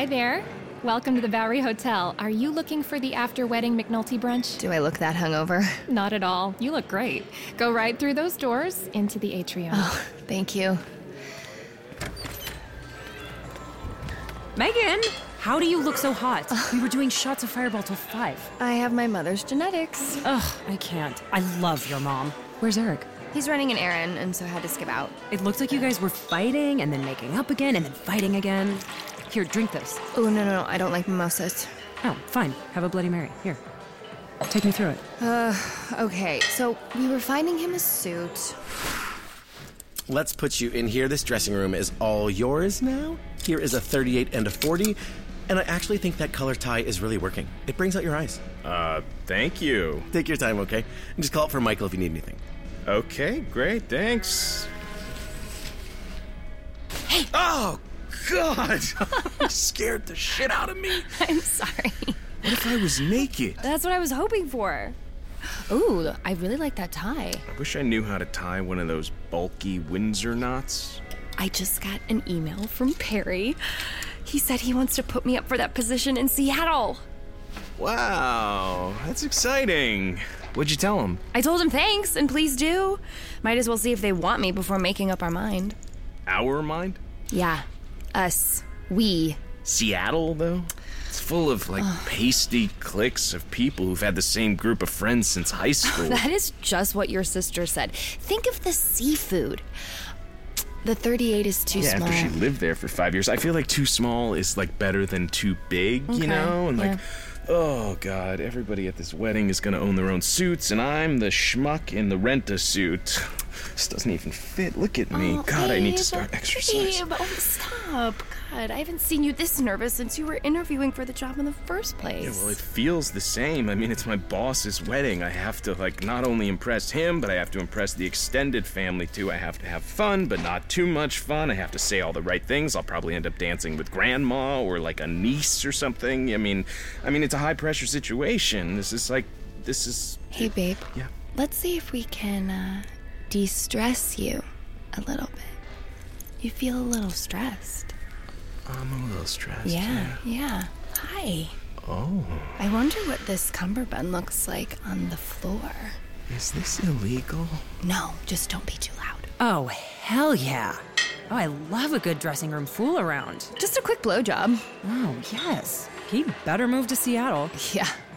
there. Welcome to the Bowery Hotel. Are you looking for the after-wedding McNulty brunch? Do I look that hungover? Not at all. You look great. Go right through those doors into the atrium. Oh, thank you. Megan, how do you look so hot? We were doing shots of Fireball till 5. I have my mother's genetics. Ugh, I can't. I love your mom. Where's Eric? He's running an errand, and so had to skip out. It looked like you guys were fighting and then making up again and then fighting again. Here, drink this. Oh, no, I don't like mimosas. Oh, fine. Have a Bloody Mary. Here. Take me through it. Okay, so we were finding him a suit. Let's put you in here. This dressing room is all yours now. Here is a 38 and a 40. And I actually think that color tie is really working. It brings out your eyes. Thank you. Take your time, okay? And just call up for Michael if you need anything. Okay, great, thanks. Hey! Oh, God! You scared the shit out of me. I'm sorry. What if I was naked? That's what I was hoping for. Ooh, I really like that tie. I wish I knew how to tie one of those bulky Windsor knots. I just got an email from Perry. He said he wants to put me up for that position in Seattle. Wow, that's exciting. What'd you tell him? I told him thanks, and please do. Might as well see if they want me before making up our mind. Our mind? Yeah, us. We. Seattle, though? It's full of, pasty cliques of people who've had the same group of friends since high school. That is just what your sister said. Think of the seafood. The 38 is too small. After she lived there for 5 years, I feel like too small is, better than too big, you know? And, oh, God, everybody at this wedding is going to own their own suits, and I'm the schmuck in the rent-a-suit. This doesn't even fit. Look at me. Oh, God, babe, I need to start exercising. Babe, stop. God, I haven't seen you this nervous since you were interviewing for the job in the first place. Yeah, well, it feels the same. I mean, it's my boss's wedding. I have to, not only impress him, but I have to impress the extended family, too. I have to have fun, but not too much fun. I have to say all the right things. I'll probably end up dancing with grandma or, a niece or something. I mean, it's a high-pressure situation. This is... Hey, babe. Yeah? Let's see if we can, de-stress you a little bit. You feel a little stressed. I'm a little stressed. Yeah. Hi. Oh. I wonder what this cummerbund looks like on the floor. Is this illegal? No, just don't be too loud. Oh, hell yeah. Oh, I love a good dressing room fool around. Just a quick blowjob. Oh, yes. He better move to Seattle. Yeah,